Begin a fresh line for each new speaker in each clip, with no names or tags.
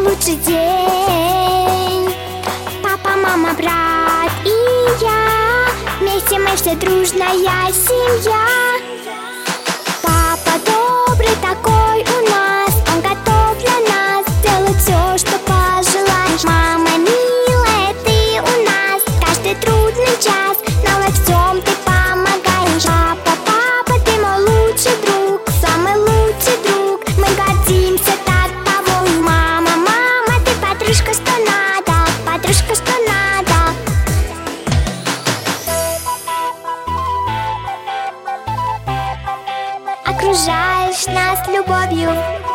лучший день. Папа, мама, брат и я, вместе мы все дружная семья. Папа добрый такой у нас, он готов для нас делать все, что пожелаешь. Мама милая, ты у нас каждый трудный час, но во всем ты помогаешь. Папа, ты мой лучший друг, самый лучший друг, мы гордимся так тобой. Мама, ты подружка, что надо, подружка, что надо. Окружаешь нас любовью.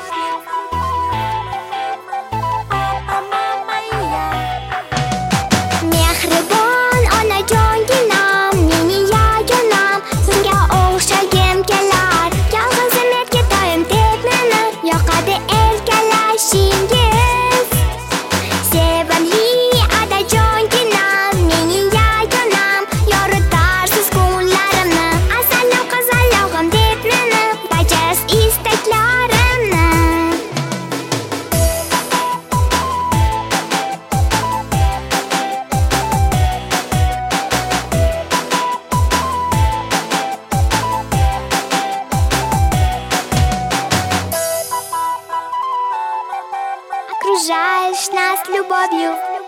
Mehribon onajon ginam, meni yagonam, senga o'xshagim kelar. Yolg'iz umetga doim deb meni yoqadi erkalashingiz. Sevimli onajon ginam, meni yagonam, yoritarsiz kunlarimni. Asallab qizalog'im deb meni bajarasiz istaklarimni. Окружаешь нас любовью.